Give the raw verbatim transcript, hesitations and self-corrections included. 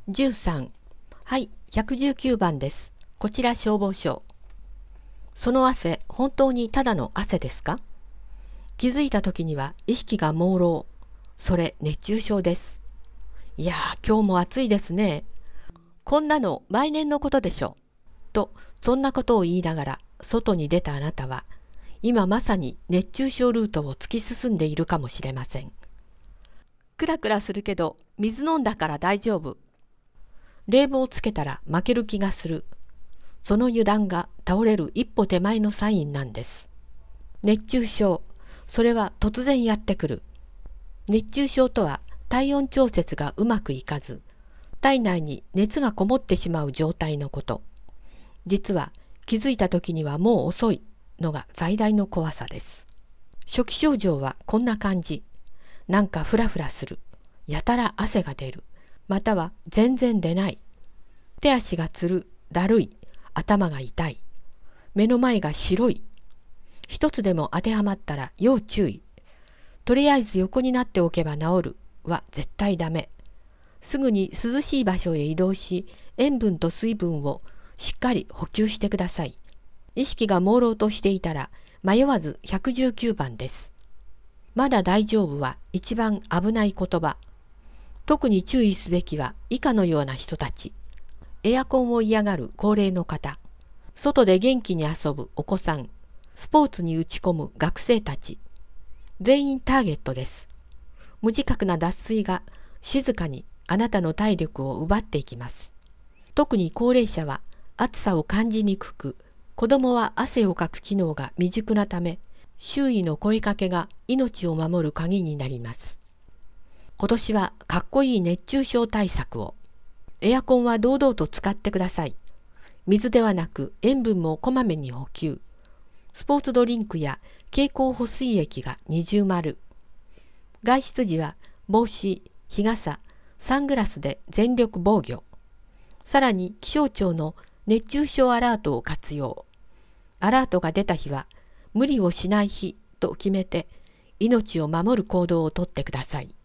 じゅうさん。はい、ひゃくじゅうきゅうばんです。こちら消防署。その汗、本当にただの汗ですか？気づいた時には意識が朦朧。それ熱中症です。いやー、今日も暑いですね。こんなの毎年のことでしょ。と、そんなことを言いながら外に出たあなたは、今まさに熱中症ルートを突き進んでいるかもしれません。クラクラするけど、水飲んだから大丈夫。冷房をつけたら負ける気がする。その油断が倒れる一歩手前のサインなんです。熱中症、それは突然やってくる。熱中症とは体温調節がうまくいかず、体内に熱がこもってしまう状態のこと。実は気づいた時にはもう遅いのが最大の怖さです。初期症状はこんな感じ。なんかフラフラする。やたら汗が出る。または全然出ない。手足がつる、だるい、頭が痛い。目の前が白い。一つでも当てはまったら要注意。とりあえず横になっておけば治るは絶対ダメ。すぐに涼しい場所へ移動し、塩分と水分をしっかり補給してください。意識が朦朧としていたら迷わずひゃくじゅうきゅうばんです。まだ大丈夫は一番危ない言葉。特に注意すべきは以下のような人たち。エアコンを嫌がる高齢の方、外で元気に遊ぶお子さん、スポーツに打ち込む学生たち。全員ターゲットです。無自覚な脱水が静かにあなたの体力を奪っていきます。特に高齢者は暑さを感じにくく、子供は汗をかく機能が未熟なため、周囲の声かけが命を守る鍵になります。今年はかっこいい熱中症対策を。エアコンは堂々と使ってください。水ではなく塩分もこまめに補給。スポーツドリンクや経口補水液が二重丸。外出時は帽子、日傘、サングラスで全力防御。さらに気象庁の熱中症アラートを活用。アラートが出た日は無理をしない日と決めて命を守る行動をとってください。